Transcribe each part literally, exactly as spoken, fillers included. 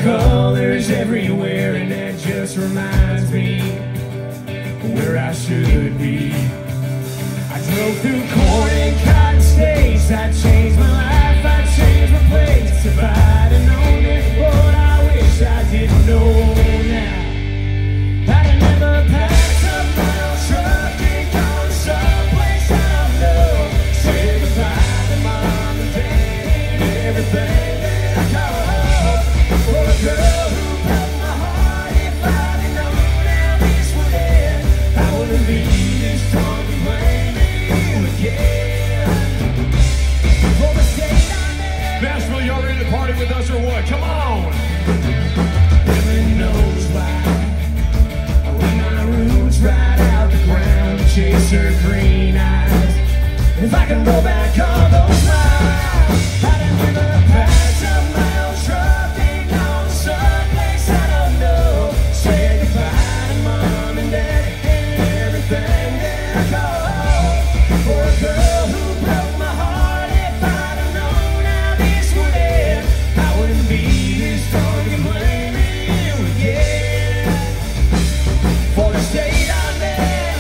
colors everywhere, and that just reminds me where I should be. I drove through corn and cotton states. I changed my life, I changed my place. If I'd have known it, what I wish I didn't know now. I'd have never packed up my own truck and gone to someplace I don't know. Say goodbye to mom and dad and everything that I call home. For a girl who broke my heart, if I'd have known how this would end, I wouldn't be this strong to blame you again. For the state I'm in. Nashville, y'all ready to party with us or what? Come on! Heaven knows why I run my roots right out the ground to chase her green eyes. If I can roll back all those miles, I'd have never packed up my old truck and gone someplace I don't know. Say goodbye to mom and dad and everything that I call home. For a girl who broke my heart, if I'd have known how this would end, I wouldn't be this strong to blame you again. For the state I'm in.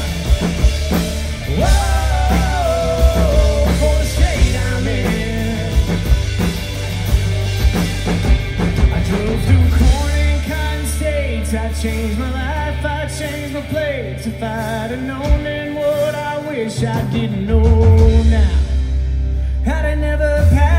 Whoa, for the state I'm in. I drove through corn and cotton states. I changed my life, I changed my plates. If I'd have known then what I wish I didn't know now, I'd have never passed